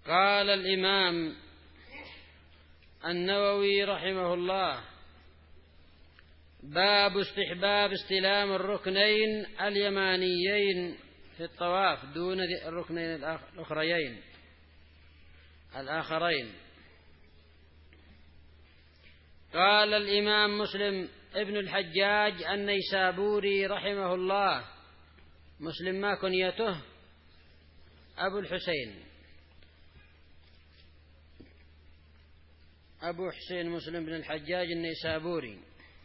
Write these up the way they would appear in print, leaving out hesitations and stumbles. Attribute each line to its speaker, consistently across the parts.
Speaker 1: قال الإمام النووي رحمه الله: باب استحباب استلام الركنين اليمانيين في الطواف دون الركنين الآخرين. قال الإمام مسلم ابن الحجاج النيسابوري رحمه الله، مسلم ما كنيته أبو الحسين، أبو حسين مسلم بن الحجاج النيسابوري.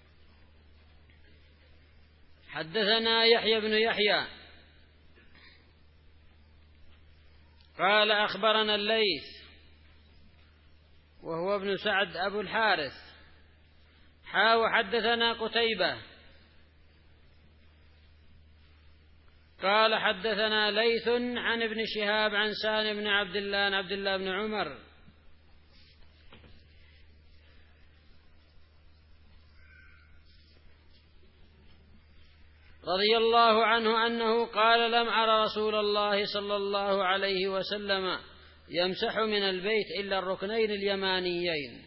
Speaker 1: حدثنا يحيى بن يحيى قال أخبرنا الليث وهو ابن سعد أبو الحارث حدثنا قتيبة قال حدثنا ليث عن ابن شهاب عن سالم بن عبد الله بن عمر رضي الله عنه أنه قال: لم أر رسول الله صلى الله عليه وسلم يمسح من البيت إلا الركنين اليمانيين.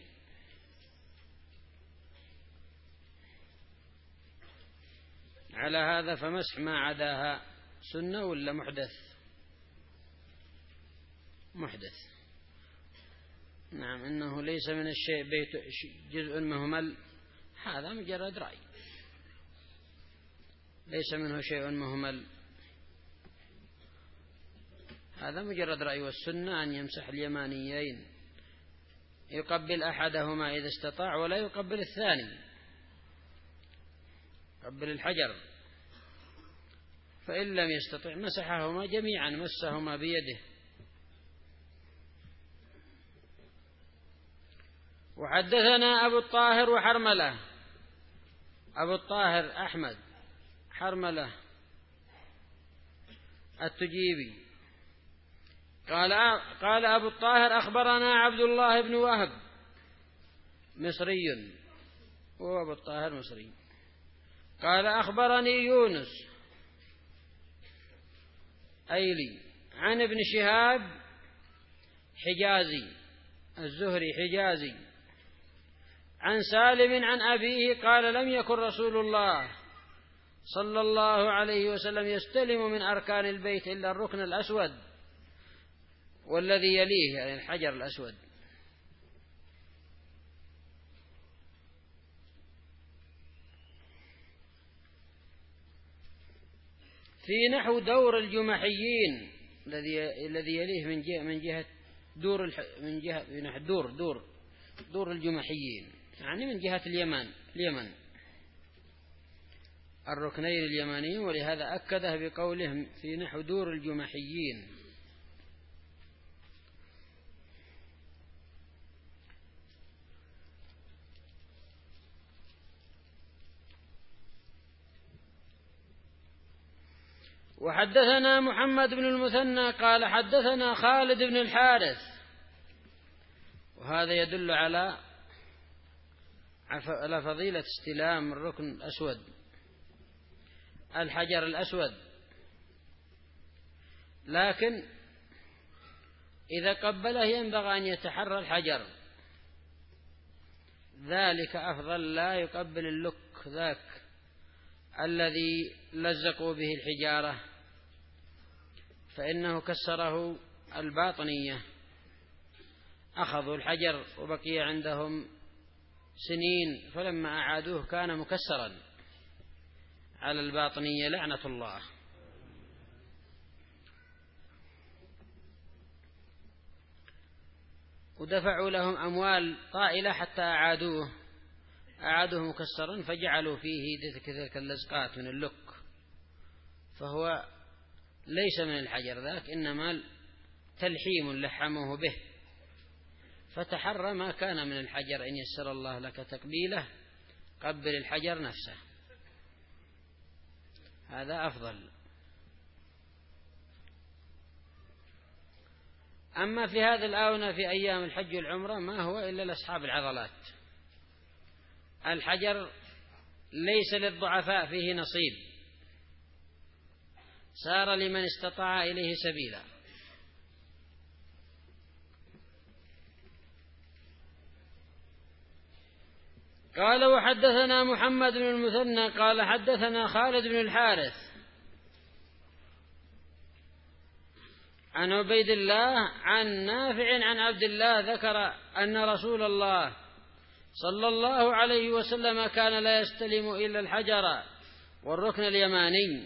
Speaker 1: على هذا فمسح ما عداها سنة ولا محدث؟ نعم، إنه ليس من الشيء بيت جزء مهمل، هذا مجرد رأي، ليس منه شيء مهمل، هذا مجرد رأي. والسنة أن يمسح اليمانيين، يقبل أحدهما إذا استطاع ولا يقبل الثاني، يقبل الحجر، فإن لم يستطع مسحهما جميعا، مسهما بيده. وحدثنا أبو الطاهر وحرملة، أبو الطاهر أحمد، حرملة التجيبي. قال أبو الطاهر: أخبرنا عبد الله بن وهب، مصري، وهو أبو الطاهر مصري. قال: أخبرني يونس أيلي عن ابن شهاب حجازي، الزهري حجازي، عن سالم عن أبيه قال: لم يكن رسول الله صلى الله عليه وسلم يستلم من أركان البيت إلا الركن الأسود والذي يليه، يعني الحجر الأسود. في نحو دور الجمحيين الذي يليه من جهة دور الجمحيين، يعني من جهة اليمن الركنين اليمانيين، ولهذا أكده بقولهم في نحو دور الجمحيين. وحدثنا محمد بن المثنى قال حدثنا خالد بن الحارث، وهذا يدل على فضيلة استلام الركن الأسود، الحجر الأسود، لكن إذا قبله ينبغي أن يتحرى الحجر، ذلك أفضل، لا يقبل اللك ذاك الذي لزقوا به الحجارة، فإنه كسره الباطنية، أخذوا الحجر وبقي عندهم سنين، فلما أعادوه كان مكسرا على الباطنية لعنة الله. ودفعوا لهم أموال طائلة حتى أعادوه مكسرا، فجعلوا فيه تلك اللزقات من اللك، فهو ليس من الحجر ذاك، إنما تلحيم لحموه به، فتحرى ما كان من الحجر. إن يسر الله لك تقبيله قبل الحجر نفسه، هذا أفضل. أما في هذا الآونة في أيام الحج والعمرة ما هو إلا لأصحاب العضلات، الحجر ليس للضعفاء فيه نصيب، صار لمن استطاع إليه سبيلا. قال وحدثنا محمد بن المثنى قال حدثنا خالد بن الحارث عن عبيد الله عن نافع عن عبد الله ذكر أن رسول الله صلى الله عليه وسلم كان لا يستلم إلا الحجر والركن اليماني.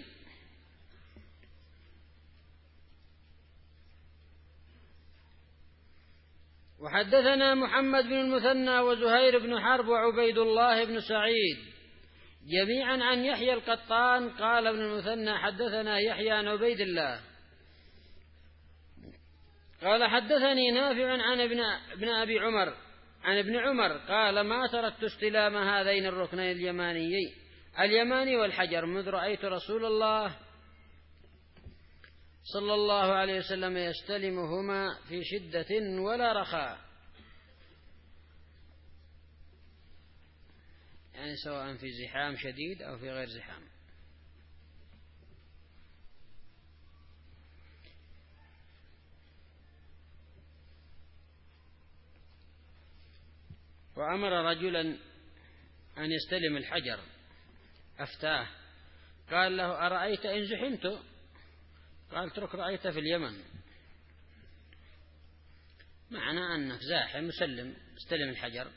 Speaker 1: وحدثنا محمد بن المثنى وزهير بن حرب وعبيد الله بن سعيد جميعا عن يحيى القطان قال ابن المثنى حدثنا يحيى عن عبيد الله قال حدثني نافع عن ابن أبي عمر عن ابن عمر قال ما تركت استلام هذين الركنين اليماني والحجر منذ رأيت رسول الله صلى الله عليه وسلم يستلمهما في شدة ولا رخاء، يعني سواء في زحام شديد أو في غير زحام. وأمر رجلا أن يستلم الحجر أفتاه قال له أرأيت إن زحمت؟ قال اترك رأيت في اليمن، معنى أنك زاحم استلم الحجر.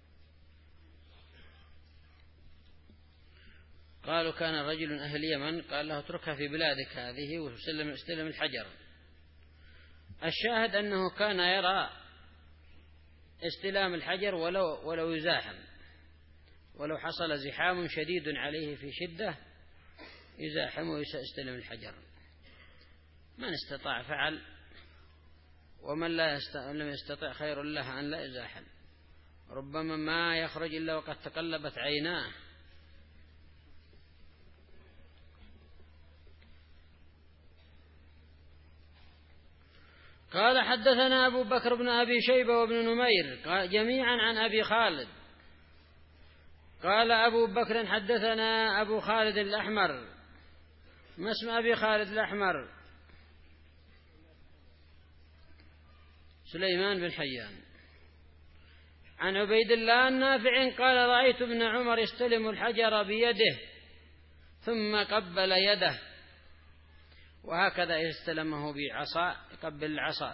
Speaker 1: قالوا كان رجل أهل اليمن قال له اتركها في بلادك هذه واستلم الحجر. الشاهد أنه كان يرى استلام الحجر ولو يزاحم، ولو حصل زحام شديد عليه في شدة يزاحم ويستلم الحجر. من استطاع فعل، ومن لم يستطع خير له أن لا يزاحم. ربما ما يخرج إلا وقد تقلبت عيناه. قال حدثنا أبو بكر بن أبي شيبة وابن نمير جميعا عن أبي خالد قال أبو بكر حدثنا أبو خالد الأحمر. ما اسم أبي خالد الأحمر؟ سليمان بن حيان. عن عبيد الله النافع قال رأيت ابن عمر يستلم الحجر بيده ثم قبل يده، وهكذا يستلمه بعصا يقبل العصا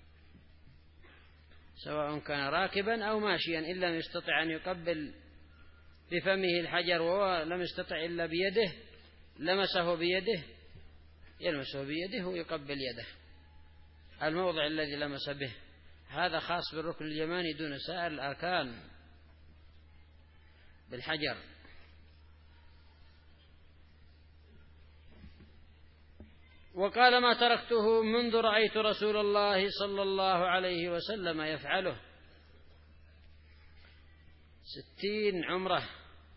Speaker 1: سواء كان راكبا أو ماشيا، إن لم يستطع أن يقبل بفمه الحجر ولم يستطع إلا بيده يلمسه بيده ويقبل يده الموضع الذي لمس به. هذا خاص بالركن اليماني دون سائر الأركان بالحجر. وقال ما تركته منذ رأيت رسول الله صلى الله عليه وسلم يفعله. 60 عمرة،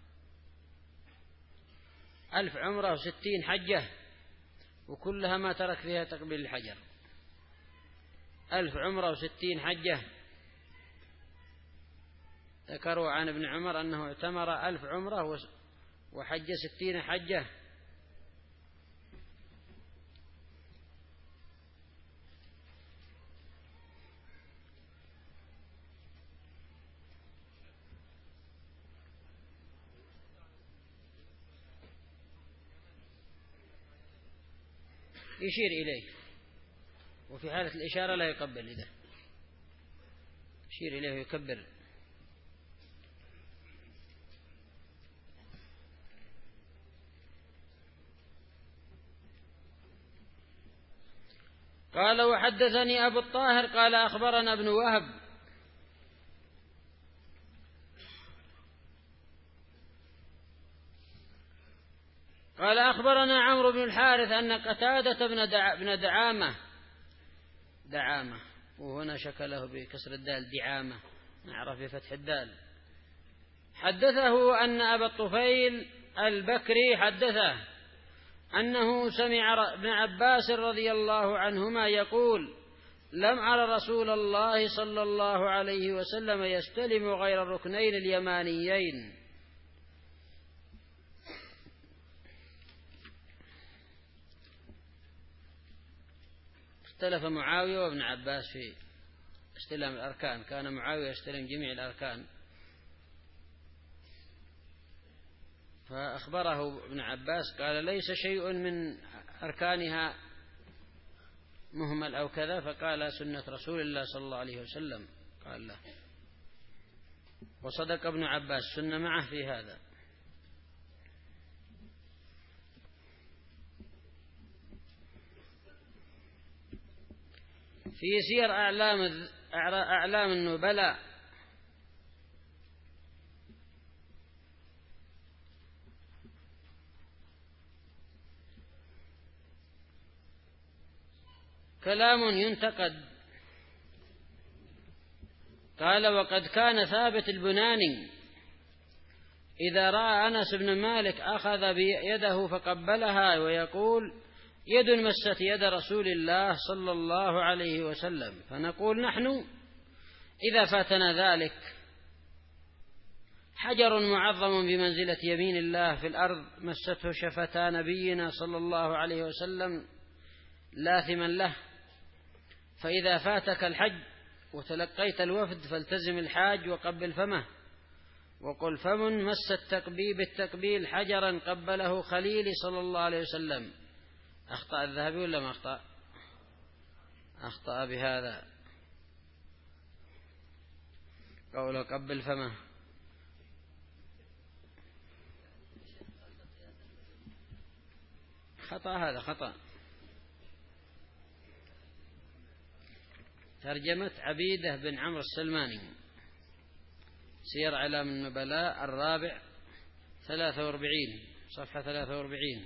Speaker 1: 1000 عمرة و60 حجة، وكلها ما ترك فيها تقبيل الحجر. 1000 عمرة و60 حجة. ذكروا عن ابن عمر أنه اعتمر 1000 عمرة وحج 60 حجة. يشير إليه، وفي حالة الإشارة لا يقبل يده، يشير إليه ويكبر. قال وحدثني أبو الطاهر قال أخبرنا ابن وهب قال أخبرنا عمرو بن الحارث أن قتادة بن دعامة، وهنا شكله بكسر الدال دعامة، نعرف بفتح الدال، حدثه أن أبا الطفيل البكري حدثه أنه سمع ابن عباس رضي الله عنهما يقول لم أرى رسول الله صلى الله عليه وسلم يستلم غير الركنين اليمانيين. اختلف معاوية وابن عباس في استلام الأركان، كان معاوية يستلم جميع الأركان فأخبره ابن عباس قال ليس شيء من أركانها مهمل أو كذا، فقال سنة رسول الله صلى الله عليه وسلم قال له. وصدق ابن عباس سنة معه في هذا. في سير أعلام النبلاء كلام ينتقد. قال وقد كان ثابت البناني إذا رأى أنس بن مالك أخذ بيده فقبلها ويقول يد مست يد رسول الله صلى الله عليه وسلم، فنقول نحن إذا فاتنا ذلك حجر معظم بمنزلة يمين الله في الأرض مسته شفتا نبينا صلى الله عليه وسلم لاثما له، فإذا فاتك الحج وتلقيت الوفد فالتزم الحاج وقبل فمه، وقل فم مس بالتقبيل حجرا قبله خليلي صلى الله عليه وسلم. أخطأ الذهبي ولا ما أخطأ؟ أخطأ بهذا قوله قبل فمه. خطأ، هذا خطأ. ترجمة عبيدة بن عمرو السلماني، سير أعلام النبلاء الرابع 43 صفحة 43.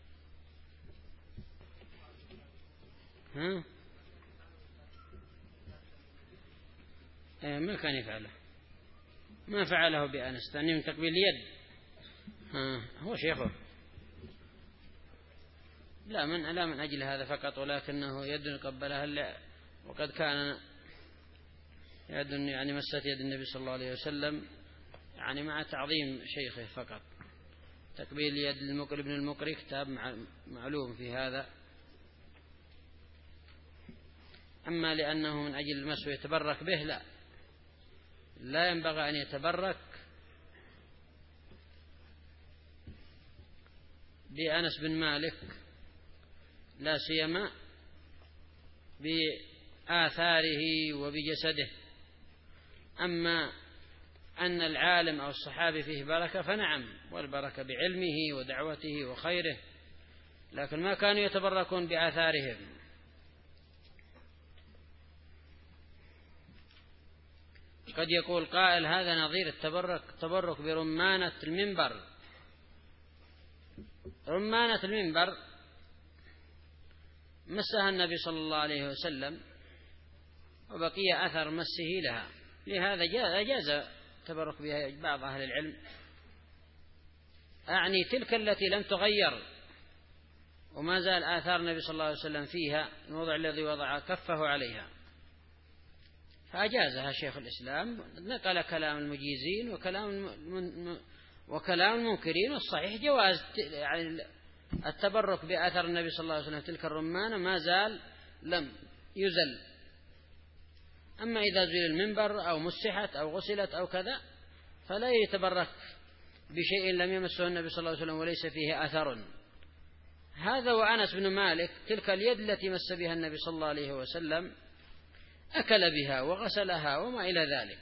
Speaker 1: ها؟ ما كان يفعله، ما فعله بأنس ثاني من تقبيل اليد. هو شيخه، لا من أجل هذا فقط، ولكنه يد قبلها وقد كان يد يعني مست يد النبي صلى الله عليه وسلم يعني مع تعظيم شيخه فقط. تقبيل يد المقري بن المقري كتاب معلوم في هذا. أما لأنه من أجل المس يتبرك به، لا ينبغي أن يتبرك بأنس بن مالك، لا سيما بآثاره وبجسده. أما أن العالم أو الصحابي فيه بركة فنعم، والبركة بعلمه ودعوته وخيره، لكن ما كانوا يتبركون بآثارهم. قد يقول قائل هذا نظير التبرك برمانة المنبر. رمانة المنبر مسها النبي صلى الله عليه وسلم وبقي أثر مسه لها، لهذا جاز التبرك بها بعض أهل العلم، أعني تلك التي لم تغير وما زال آثار النبي صلى الله عليه وسلم فيها، الموضع الذي وضع كفه عليها، فأجازها شيخ الإسلام، نقل كلام المجيزين وكلام المنكرين، والصحيح جواز يعني التبرك بأثر النبي صلى الله عليه وسلم تلك الرمانة ما زال لم يزل. أما إذا زل المنبر أو مسحت أو غسلت أو كذا فلا يتبرك بشيء لم يمسه النبي صلى الله عليه وسلم وليس فيه أثر. هذا وأنس بن مالك تلك اليد التي مس بها النبي صلى الله عليه وسلم أكل بها وغسلها وما إلى ذلك.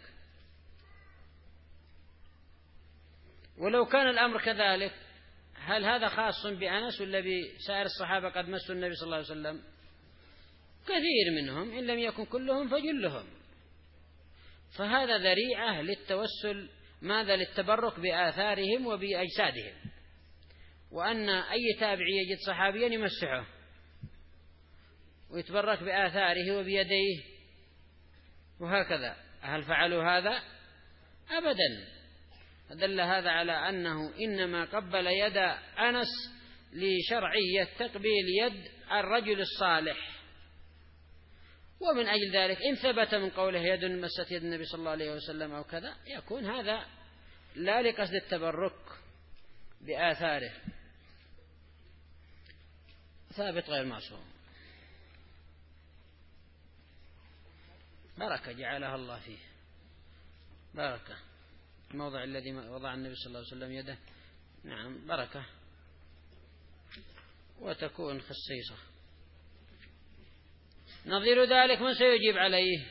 Speaker 1: ولو كان الأمر كذلك هل هذا خاص بأنس ولا بسائر الصحابة قد مسوا النبي صلى الله عليه وسلم؟ كثير منهم إن لم يكن كلهم فجلهم. فهذا ذريعة للتوسل ماذا؟ للتبرك بآثارهم وبأجسادهم، وأن أي تابعي يجد صحابيا يمسحه ويتبرك بآثاره وبيديه وهكذا. هل فعلوا هذا؟ أبدا. دل هذا على أنه إنما قبل يد أنس لشرعية تقبيل يد الرجل الصالح. ومن أجل ذلك إن ثبت من قوله يد مست يد النبي صلى الله عليه وسلم أو كذا يكون هذا لا لقصد التبرك بآثاره، ثابت غير معصوم. بركة جعلها الله فيه، بركة. الموضع الذي وضع النبي صلى الله عليه وسلم يده نعم بركة وتكون خصيصة. نظير ذلك من سيجيب عليه؟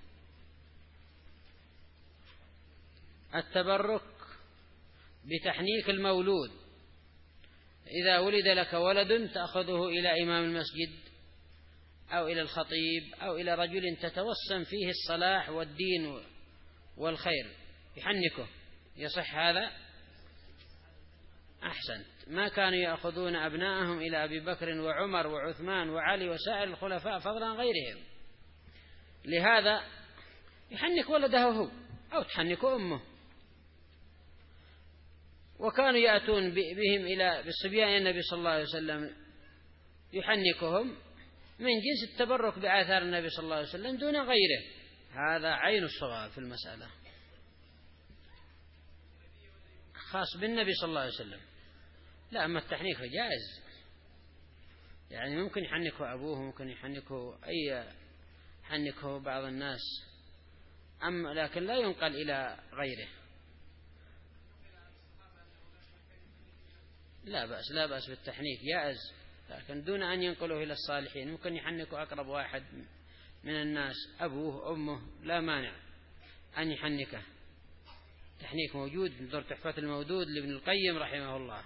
Speaker 1: التبرك بتحنيك المولود. إذا ولد لك ولد تأخذه إلى إمام المسجد أو إلى الخطيب أو إلى رجل تتوسم فيه الصلاح والدين والخير يحنكه، يصح هذا؟ أحسنت. ما كانوا يأخذون أبناءهم إلى أبي بكر وعمر وعثمان وعلي وسائر الخلفاء فضلا عن غيرهم، لهذا يحنك ولده هو أو تحنك أمه. وكانوا يأتون بهم إلى بالصبيان النبي صلى الله عليه وسلم يحنكهم من جنس التبرك بآثار النبي صلى الله عليه وسلم دون غيره. هذا عين الصواب في المسألة، خاص بالنبي صلى الله عليه وسلم. لا، أما التحنيك جائز، يعني ممكن يحنكه أبوه، ممكن يحنكه بعض الناس، أما لكن لا ينقل إلى غيره. لا بأس بالتحنيك جائز، لكن دون أن ينقله إلى الصالحين. ممكن يحنكه أقرب واحد من الناس، أبوه أمه، لا مانع أن يحنكه. تحنيك موجود في دور تحفة المودود لابن القيم رحمه الله.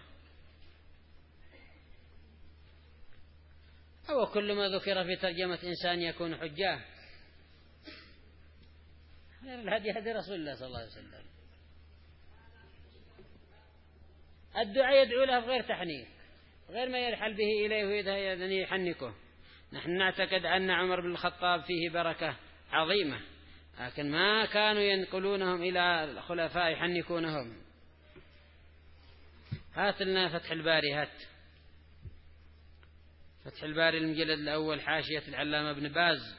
Speaker 1: أو كل ما ذكر في ترجمة إنسان يكون حجاه، الهدي هدي رسول الله صلى الله عليه وسلم. الدعاء يدعو له غير تحنيك، غير ما يرحل به إليه ويذهب يحنكه. نحن نعتقد أن عمر بن الخطاب فيه بركة عظيمة، لكن ما كانوا ينقلونهم إلى الخلفاء يحنكونهم. هات لنا فتح الباري، هات فتح الباري المجلد الأول حاشية العلامة ابن باز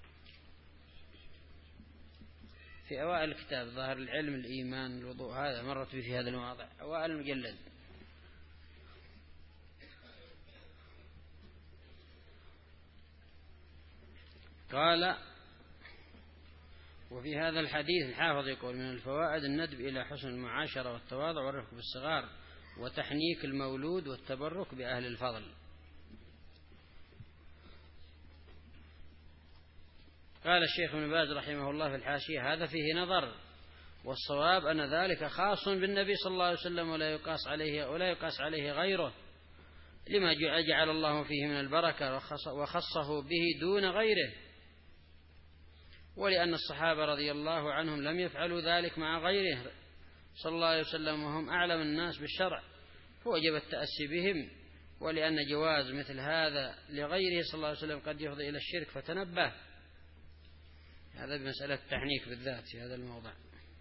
Speaker 1: في أوائل الكتاب، ظاهر العلم الإيمان الوضوء، هذا مرت في هذا المواضع أوائل المجلد. قال: وفي هذا الحديث الحافظ يقول: من الفوائد الندب إلى حسن المعاشرة والتواضع والرفق بالصغار وتحنيك المولود والتبرك بأهل الفضل. قال الشيخ ابن باز رحمه الله في الحاشية: هذا فيه نظر، والصواب أن ذلك خاص بالنبي صلى الله عليه وسلم ولا يقاس عليه غيره، لما جعل الله فيه من البركة وخصه به دون غيره، ولأن الصحابة رضي الله عنهم لم يفعلوا ذلك مع غيره صلى الله عليه وسلم وهم أعلم الناس بالشرع، فوجب التأسي بهم. ولأن جواز مثل هذا لغيره صلى الله عليه وسلم قد يفضي إلى الشرك، فتنبه. هذا بمسألة التحنيك بالذات في هذا الموضع.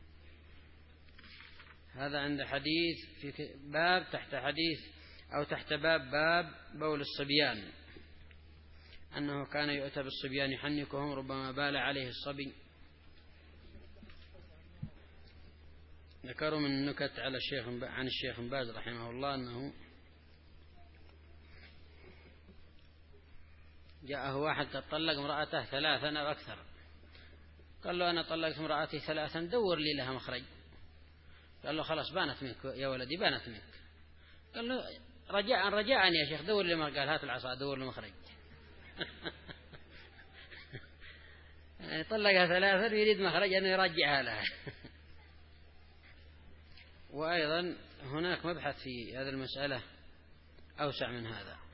Speaker 1: هذا عند حديث في باب تحت حديث أو تحت باب بول الصبيان، أنه كان يؤتى بالصبيان يحنكهم ربما بال عليه الصبي. ذكروا من نكت على عن الشيخ ابن باز رحمه الله أنه جاءه واحد طلق امرأته 3 أو أكثر، قال له: أنا طلقت امرأتي 3، دور لي لها مخرج. قال له: خلاص بانت منك يا ولدي، بانت منك. قال له: رجاء يا شيخ دور لي مخرج. قال: هات العصا دور لي مخرج. يعني طلقها 3 يريد مخرج أنه يرجعها لها. وأيضا هناك مبحث في هذه المسألة أوسع من هذا.